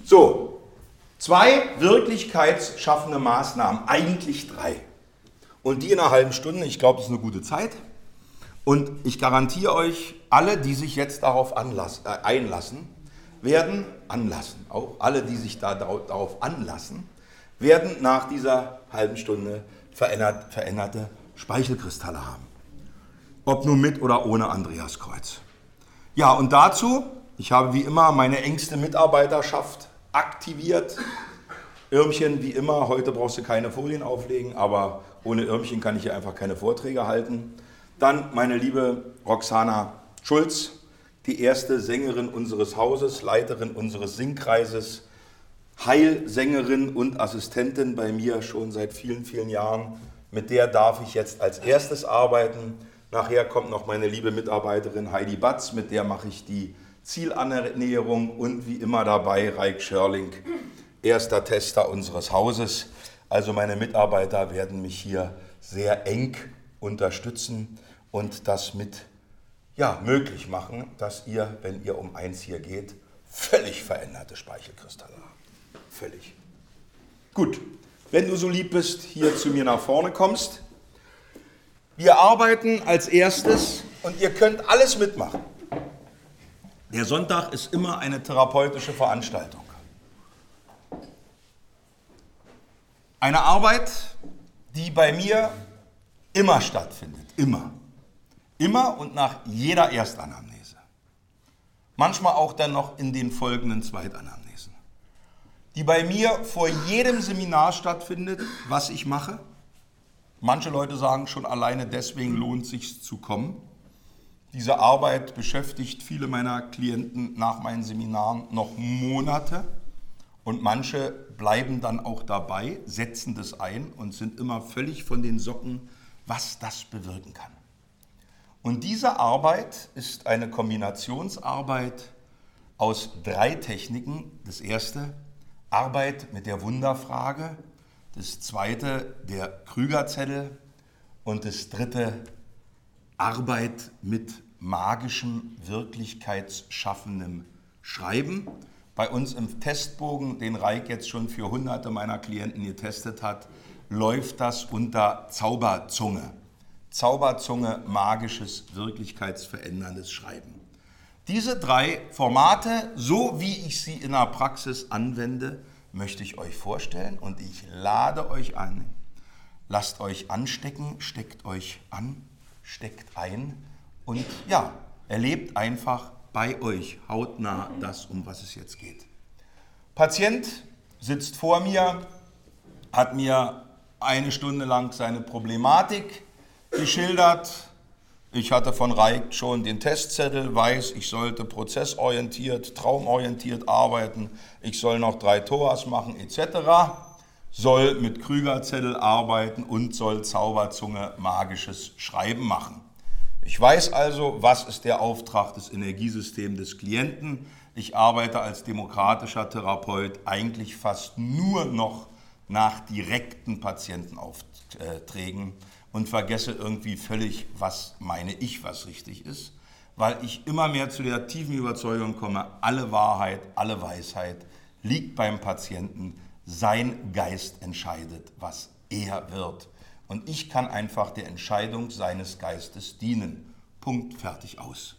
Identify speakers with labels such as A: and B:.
A: So, 2 wirklichkeitsschaffende Maßnahmen, eigentlich 3. Und die in einer halben Stunde, ich glaube, das ist eine gute Zeit. Und ich garantiere euch, alle, die sich jetzt darauf einlassen, werden auch alle, die sich darauf anlassen, werden nach dieser halben Stunde veränderte Speichelkristalle haben. Ob nun mit oder ohne Andreaskreuz. Ja, und dazu, ich habe wie immer meine engste Mitarbeiterschaft aktiviert. Irmchen wie immer, heute brauchst du keine Folien auflegen, aber ohne Irmchen kann ich hier einfach keine Vorträge halten. Dann meine liebe Roxana Schulz, die erste Sängerin unseres Hauses, Leiterin unseres Singkreises, Heilsängerin und Assistentin bei mir schon seit vielen, vielen Jahren. Mit der darf ich jetzt als erstes arbeiten. Nachher kommt noch meine liebe Mitarbeiterin Heidi Batz, mit der mache ich die Zielannäherung und wie immer dabei Raik Schörling, erster Tester unseres Hauses. Also meine Mitarbeiter werden mich hier sehr eng unterstützen und das möglich machen, dass ihr, wenn ihr um 1 hier geht, völlig veränderte Speichelkristalle habt. Völlig. Gut, wenn du so lieb bist, hier zu mir nach vorne kommst. Wir arbeiten als erstes und ihr könnt alles mitmachen. Der Sonntag ist immer eine therapeutische Veranstaltung. Eine Arbeit, die bei mir immer stattfindet. Immer. Immer und nach jeder Erstanamnese. Manchmal auch dann noch in den folgenden Zweitanamnesen. Die bei mir vor jedem Seminar stattfindet, was ich mache. Manche Leute sagen, schon alleine deswegen lohnt es sich zu kommen. Diese Arbeit beschäftigt viele meiner Klienten nach meinen Seminaren noch Monate. Und manche bleiben dann auch dabei, setzen das ein und sind immer völlig von den Socken, was das bewirken kann. Und diese Arbeit ist eine Kombinationsarbeit aus 3 Techniken. Das erste, Arbeit mit der Wunderfrage. Das zweite, der Krügerzettel. Und das dritte, Arbeit mit magischem, wirklichkeitsschaffendem Schreiben. Bei uns im Testbogen, den Raik jetzt schon für Hunderte meiner Klienten getestet hat, läuft das unter Zauberzunge. Zauberzunge, magisches, wirklichkeitsveränderndes Schreiben. Diese 3 Formate, so wie ich sie in der Praxis anwende, möchte ich euch vorstellen und ich lade euch an. Lasst euch anstecken, steckt euch an, steckt ein und ja, erlebt einfach bei euch hautnah das, um was es jetzt geht. Patient sitzt vor mir, hat mir 1 Stunde lang seine Problematik geschildert. Ich hatte von Raik schon den Testzettel, weiß, ich sollte prozessorientiert, traumorientiert arbeiten, ich soll noch 3 TOAs machen etc., soll mit Krügerzettel arbeiten und soll Zauberzunge magisches Schreiben machen. Ich weiß also, was ist der Auftrag des Energiesystems des Klienten. Ich arbeite als demokratischer Therapeut eigentlich fast nur noch nach direkten Patientenaufträgen und vergesse irgendwie völlig, was richtig ist, weil ich immer mehr zu der tiefen Überzeugung komme, alle Wahrheit, alle Weisheit liegt beim Patienten. Sein Geist entscheidet, was er wird. Und ich kann einfach der Entscheidung seines Geistes dienen. Punkt, fertig, aus.